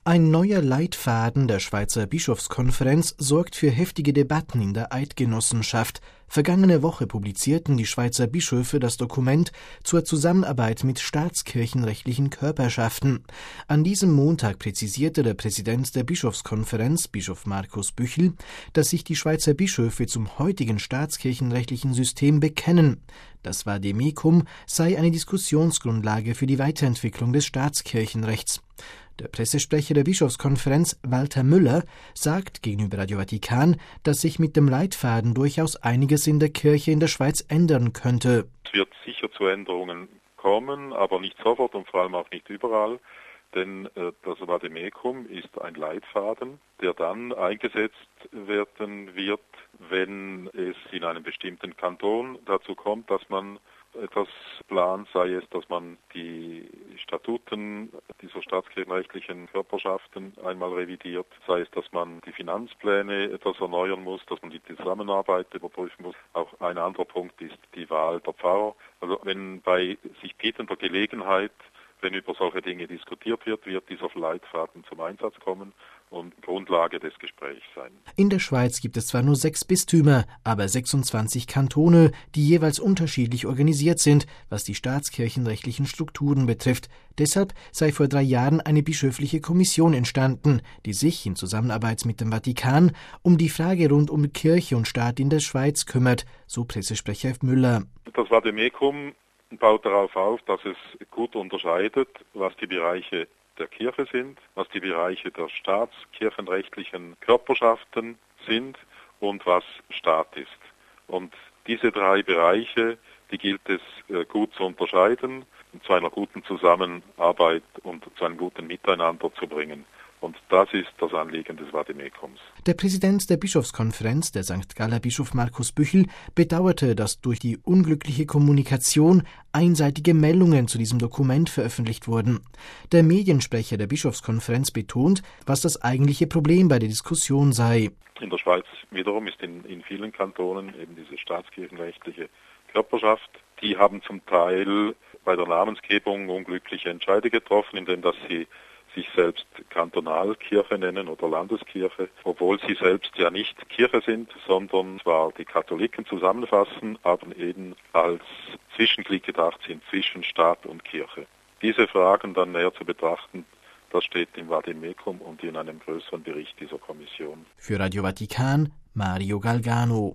Ein neuer Leitfaden der Schweizer Bischofskonferenz sorgt für heftige Debatten in der Eidgenossenschaft. Vergangene Woche publizierten die Schweizer Bischöfe das Dokument zur Zusammenarbeit mit staatskirchenrechtlichen Körperschaften. An diesem Montag präzisierte der Präsident der Bischofskonferenz, Bischof Markus Büchel, dass sich die Schweizer Bischöfe zum heutigen staatskirchenrechtlichen System bekennen. Das Vademecum sei eine Diskussionsgrundlage für die Weiterentwicklung des Staatskirchenrechts. Der Pressesprecher der Bischofskonferenz, Walter Müller, sagt gegenüber Radio Vatikan, dass sich mit dem Leitfaden durchaus einiges in der Kirche in der Schweiz ändern könnte. Es wird sicher zu Änderungen kommen, aber nicht sofort und vor allem auch nicht überall. Denn das Vademecum ist ein Leitfaden, der dann eingesetzt werden wird, wenn es in einem bestimmten Kanton dazu kommt, dass man etwas plant, sei es, dass man die Statuten dieser staatskirchenrechtlichen Körperschaften einmal revidiert, sei es, dass man die Finanzpläne etwas erneuern muss, dass man die Zusammenarbeit überprüfen muss. Auch ein anderer Punkt ist die Wahl der Pfarrer. Also wenn bei sich bietender Gelegenheit, wenn über solche Dinge diskutiert wird, wird dieser Leitfaden zum Einsatz kommen und Grundlage des Gesprächs sein. In der Schweiz gibt es zwar nur 6 Bistümer, aber 26 Kantone, die jeweils unterschiedlich organisiert sind, was die staatskirchenrechtlichen Strukturen betrifft. Deshalb sei vor 3 Jahren eine bischöfliche Kommission entstanden, die sich in Zusammenarbeit mit dem Vatikan um die Frage rund um Kirche und Staat in der Schweiz kümmert, so Pressesprecher Müller. Das Vademecum baut darauf auf, dass es gut unterscheidet, was die Bereiche der Kirche sind, was die Bereiche der staatskirchenrechtlichen Körperschaften sind und was Staat ist. Und diese 3 Bereiche, die gilt es gut zu unterscheiden und zu einer guten Zusammenarbeit und zu einem guten Miteinander zu bringen. Und das ist das Anliegen des Vademecums. Der Präsident der Bischofskonferenz, der St. Galler Bischof Markus Büchel, bedauerte, dass durch die unglückliche Kommunikation einseitige Meldungen zu diesem Dokument veröffentlicht wurden. Der Mediensprecher der Bischofskonferenz betont, was das eigentliche Problem bei der Diskussion sei. In der Schweiz wiederum ist in vielen Kantonen eben diese staatskirchenrechtliche Körperschaft. Die haben zum Teil bei der Namensgebung unglückliche Entscheide getroffen, indem dass sie sich selbst Kantonalkirche nennen oder Landeskirche, obwohl sie selbst ja nicht Kirche sind, sondern zwar die Katholiken zusammenfassen, aber eben als Zwischenglied gedacht sind zwischen Staat und Kirche. Diese Fragen dann näher zu betrachten, das steht im Vademecum und in einem größeren Bericht dieser Kommission. Für Radio Vatikan, Mario Galgano.